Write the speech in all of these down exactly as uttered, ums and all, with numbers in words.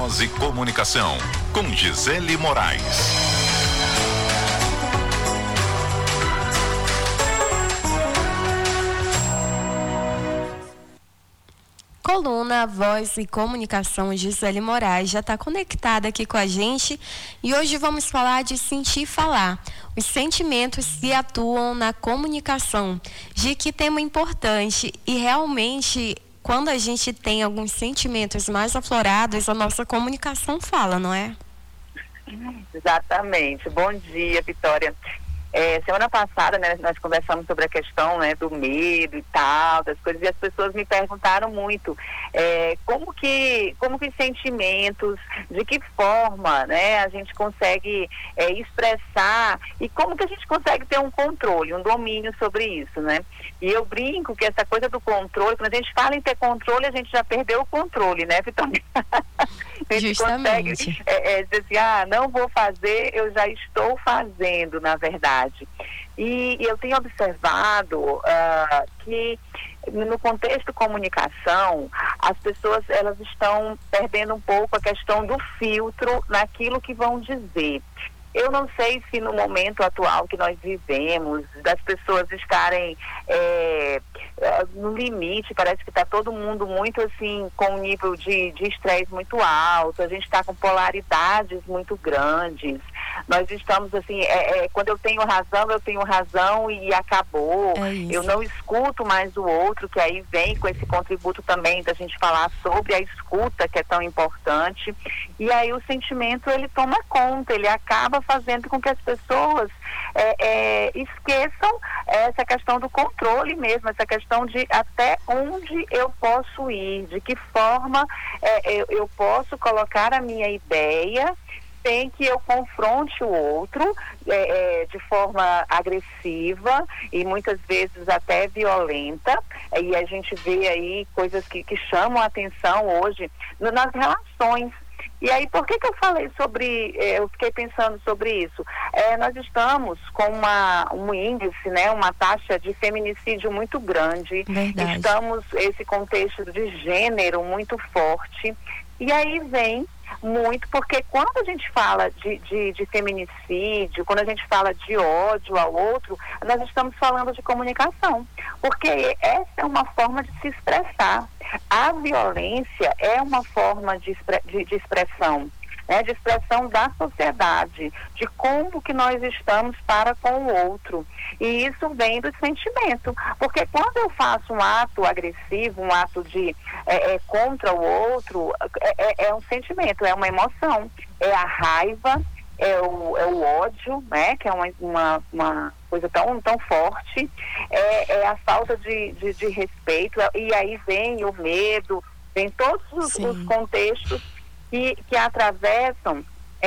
Voz e Comunicação, com Gisele Moraes. Coluna Voz e Comunicação, Gisele Moraes já está conectada aqui com a gente e hoje vamos falar de sentir falar, os sentimentos que atuam na comunicação. De que tema importante, e realmente quando a gente tem alguns sentimentos mais aflorados, a nossa comunicação fala, não é? Exatamente. Bom dia, Vitória. É, semana passada, né, nós conversamos sobre a questão, né, do medo e tal, das coisas, e as pessoas me perguntaram muito é, como que, como que sentimentos, de que forma, né, a gente consegue é, expressar e como que a gente consegue ter um controle, um domínio sobre isso, né? E eu brinco que essa coisa do controle, quando a gente fala em ter controle, a gente já perdeu o controle, né, Vitória? A gente Justamente. consegue é, é, dizer assim, ah, não vou fazer, eu já estou fazendo, na verdade. E, e eu tenho observado uh, que no contexto comunicação, as pessoas elas estão perdendo um pouco a questão do filtro naquilo que vão dizer. Eu não sei se no momento atual que nós vivemos, das pessoas estarem é, no limite, parece que está todo mundo muito assim, com um nível de de estresse muito alto, a gente está com polaridades muito grandes, nós estamos assim, é, é, quando eu tenho razão, eu tenho razão e acabou, é eu não escuto mais o outro, que aí vem com esse contributo também da gente falar sobre a escuta, que é tão importante, e aí o sentimento ele toma conta, ele acaba fazendo com que as pessoas é, é, esqueçam essa questão do controle mesmo, essa questão de até onde eu posso ir, de que forma é, eu, eu posso colocar a minha ideia sem que eu confronte o outro é, é, de forma agressiva e muitas vezes até violenta, e a gente vê aí coisas que, que chamam a atenção hoje no, nas relações. E aí, por que que eu falei sobre, eh, eu fiquei pensando sobre isso? Eh, nós estamos com uma, um índice, né, uma taxa de feminicídio muito grande. Verdade. Estamos, esse contexto de gênero muito forte. E aí vem muito, porque quando a gente fala de, de, de feminicídio, quando a gente fala de ódio ao outro, nós estamos falando de comunicação, porque essa é uma forma de se expressar. A violência é uma forma de, de, de expressão, né, de expressão da sociedade, de como que nós estamos para com o outro. E isso vem do sentimento, porque quando eu faço um ato agressivo, um ato de é, é, contra o outro, é, é um sentimento, é uma emoção, é a raiva, é o, é o ódio, né, que é uma, uma, uma coisa tão, tão forte, é, é a falta de, de, de respeito, e aí vem o medo, vem todos os, os contextos que, que atravessam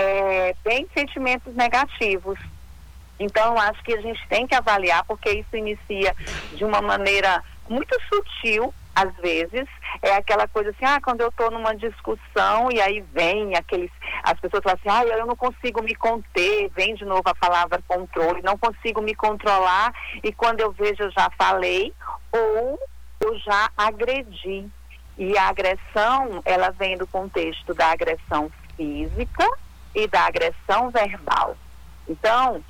é, bem sentimentos negativos. Então, acho que a gente tem que avaliar, porque isso inicia de uma maneira muito sutil, às vezes, é aquela coisa assim, ah, quando eu estou numa discussão e aí vem aqueles, as pessoas falam assim, ah, eu não consigo me conter, vem de novo a palavra controle, não consigo me controlar e quando eu vejo eu já falei ou eu já agredi. E a agressão, ela vem do contexto da agressão física e da agressão verbal. Então,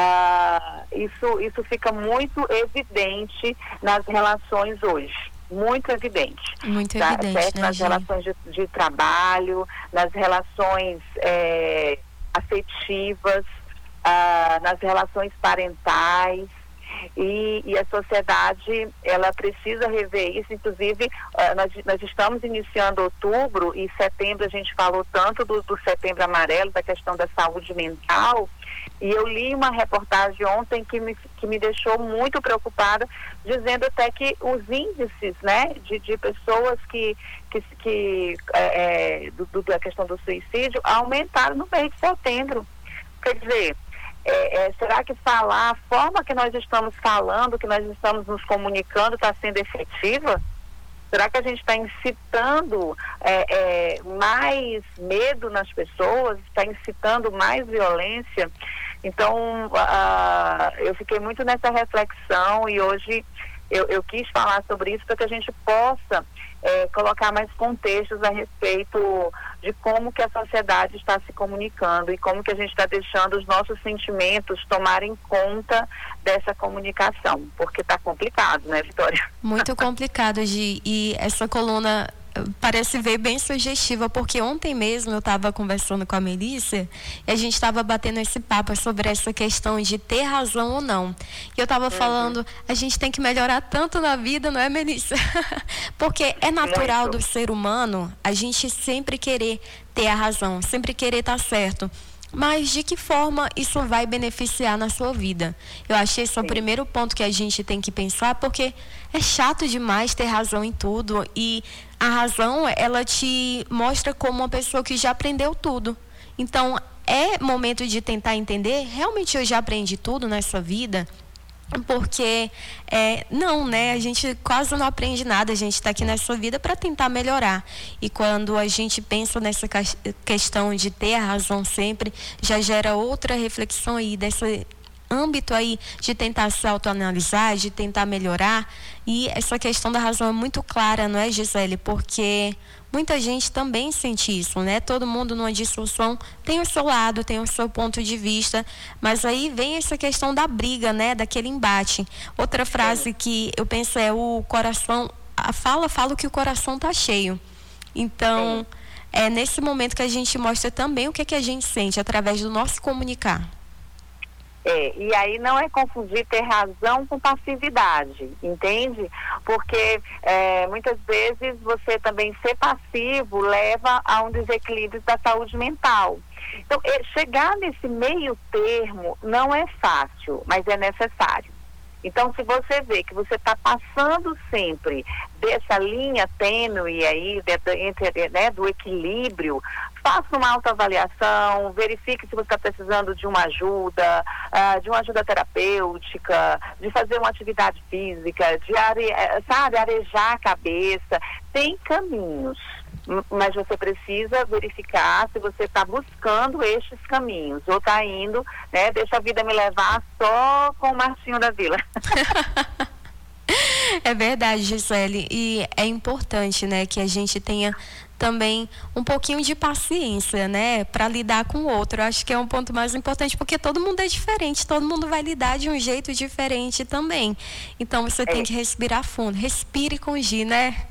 ah, isso, isso fica muito evidente nas relações hoje. Muito evidente. Muito tá? evidente, Certo? né, Nas gente? relações de, de trabalho, nas relações é, afetivas, ah, nas relações parentais. E, e a sociedade, ela precisa rever isso, inclusive uh, nós, nós estamos iniciando outubro e setembro a gente falou tanto do, do setembro amarelo, da questão da saúde mental, e eu li uma reportagem ontem que me, que me deixou muito preocupada, dizendo até que os índices, né, de, de pessoas que, que, que é, do, do, da questão do suicídio aumentaram no mês de setembro. Quer dizer, É, é, será que falar, a forma que nós estamos falando, que nós estamos nos comunicando está sendo efetiva? Será que a gente está incitando é, é, mais medo nas pessoas, está incitando mais violência? Então, uh, eu fiquei muito nessa reflexão e hoje eu, eu quis falar sobre isso para que a gente possa é, colocar mais contextos a respeito de como que a sociedade está se comunicando e como que a gente está deixando os nossos sentimentos tomarem conta dessa comunicação, porque está complicado, né, Vitória? Muito complicado, Gi, e essa coluna parece ver bem sugestiva, porque ontem mesmo eu estava conversando com a Melissa e a gente estava batendo esse papo sobre essa questão de ter razão ou não. E eu estava uhum. falando, a gente tem que melhorar tanto na vida, não é, Melissa? Porque é natural Muito. do ser humano a gente sempre querer ter a razão, sempre querer estar certo. Mas de que forma isso vai beneficiar na sua vida? Eu acho que esse é o primeiro ponto que a gente tem que pensar, porque é chato demais ter razão em tudo e a razão, ela te mostra como uma pessoa que já aprendeu tudo. Então, é momento de tentar entender, realmente eu já aprendi tudo nessa vida? Porque, é, não, né? A gente quase não aprende nada, a gente está aqui nessa vida para tentar melhorar. E quando a gente pensa nessa questão de ter a razão sempre, já gera outra reflexão aí, desse âmbito aí de tentar se autoanalisar, de tentar melhorar. E essa questão da razão é muito clara, não é, Gisele? Porque muita gente também sente isso, né? Todo mundo numa discussão tem o seu lado, tem o seu ponto de vista, mas aí vem essa questão da briga, né? Daquele embate. Outra frase que eu penso é o coração, a fala fala que o coração tá cheio. Então, é nesse momento que a gente mostra também o que é que a gente sente através do nosso comunicar. É, e aí não é confundir ter razão com passividade, entende? Porque é, muitas vezes você também ser passivo leva a um desequilíbrio da saúde mental. Então, é, chegar nesse meio termo não é fácil, mas é necessário. Então, se você vê que você está passando sempre dessa linha tênue aí, de, de, entre, né, do equilíbrio, faça uma autoavaliação, verifique se você está precisando de uma ajuda, uh, de uma ajuda terapêutica, de fazer uma atividade física, de are, sabe, arejar a cabeça. Tem caminhos, mas você precisa verificar se você está buscando estes caminhos ou está indo, né, deixa a vida me levar só com o Martinho da Vila. É verdade, Gisele, e é importante, né, que a gente tenha também um pouquinho de paciência, né, para lidar com o outro. Eu acho que é um ponto mais importante, porque todo mundo é diferente, todo mundo vai lidar de um jeito diferente também. Então você é. tem que respirar fundo, respire com Gi, né?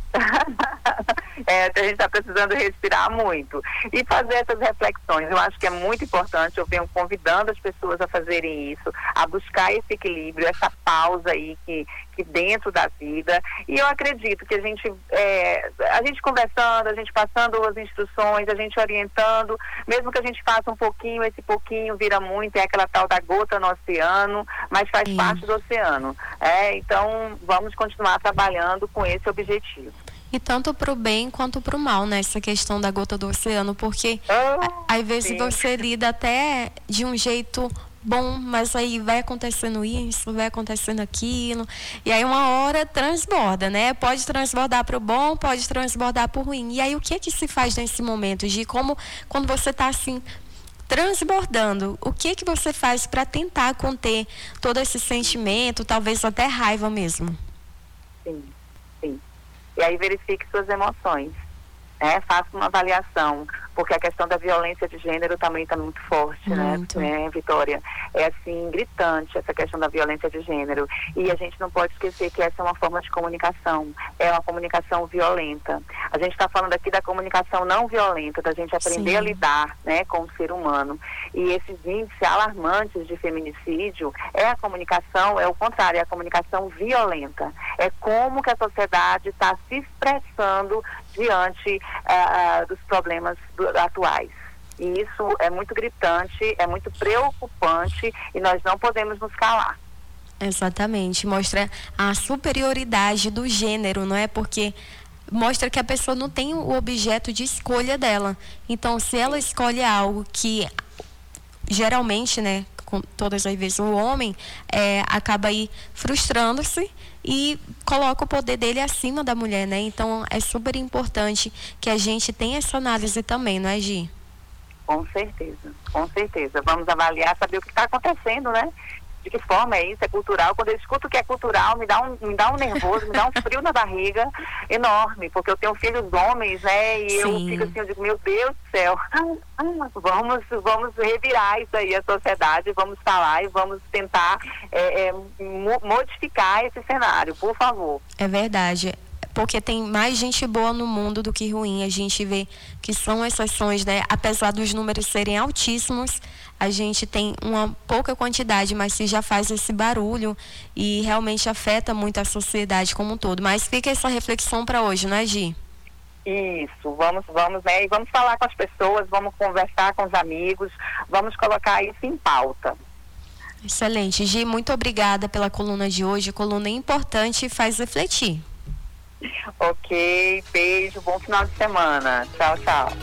É, a gente está precisando respirar muito e fazer essas reflexões. Eu acho que é muito importante. Eu venho convidando as pessoas a fazerem isso, a buscar esse equilíbrio, essa pausa aí que, que dentro da vida. E eu acredito que a gente, é, a gente conversando, a gente passando as instruções, a gente orientando, mesmo que a gente faça um pouquinho, esse pouquinho vira muito, é aquela tal da gota no oceano, mas faz Sim. parte do oceano. É, então, vamos continuar trabalhando com esse objetivo. E tanto para o bem quanto para o mal, né? Essa questão da gota do oceano, porque oh, às vezes sim. você lida até de um jeito bom, mas aí vai acontecendo isso, vai acontecendo aquilo, e aí uma hora transborda, né? Pode transbordar para o bom, pode transbordar para o ruim. E aí o que é que se faz nesse momento, Gi? Como quando você está assim transbordando, o que é que você faz para tentar conter todo esse sentimento, talvez até raiva mesmo? Sim, sim. E aí verifique suas emoções, né? Faça uma avaliação, porque a questão da violência de gênero também está muito forte, muito. né, né, Vitória? É assim, gritante essa questão da violência de gênero. E a gente não pode esquecer que essa é uma forma de comunicação, é uma comunicação violenta. A gente está falando aqui da comunicação não violenta, da gente aprender Sim. a lidar, né, com o ser humano. E esses índices alarmantes de feminicídio é a comunicação, é o contrário, é a comunicação violenta. É como que a sociedade está se expressando diante uh, dos problemas do, atuais. E isso é muito gritante, é muito preocupante e nós não podemos nos calar. Exatamente, mostra a superioridade do gênero, não é? Porque mostra que a pessoa não tem o objeto de escolha dela. Então, se ela escolhe algo que geralmente, né, com todas as vezes o homem é, acaba aí frustrando-se e coloca o poder dele acima da mulher, né? Então é super importante que a gente tenha essa análise também, não é, Gi? Com certeza, com certeza. Vamos avaliar, saber o que está acontecendo, né? de que forma é isso, é cultural. Quando eu escuto que é cultural, me dá um, me dá um nervoso, me dá um frio na barriga enorme, porque eu tenho filhos homens, né, e Sim. eu fico assim, eu digo, meu Deus do céu, vamos, vamos revirar isso aí, a sociedade, vamos falar e vamos tentar é, é, modificar esse cenário, por favor. É verdade. Porque tem mais gente boa no mundo do que ruim. A gente vê que são exceções, né? Apesar dos números serem altíssimos, a gente tem uma pouca quantidade, mas que já faz esse barulho e realmente afeta muito a sociedade como um todo. Mas fica essa reflexão para hoje, né, Gi? Isso, vamos, vamos, né? E vamos falar com as pessoas, vamos conversar com os amigos, vamos colocar isso em pauta. Excelente. Gi, muito obrigada pela coluna de hoje. Coluna importante e faz refletir. Ok, beijo, bom final de semana. Tchau, tchau.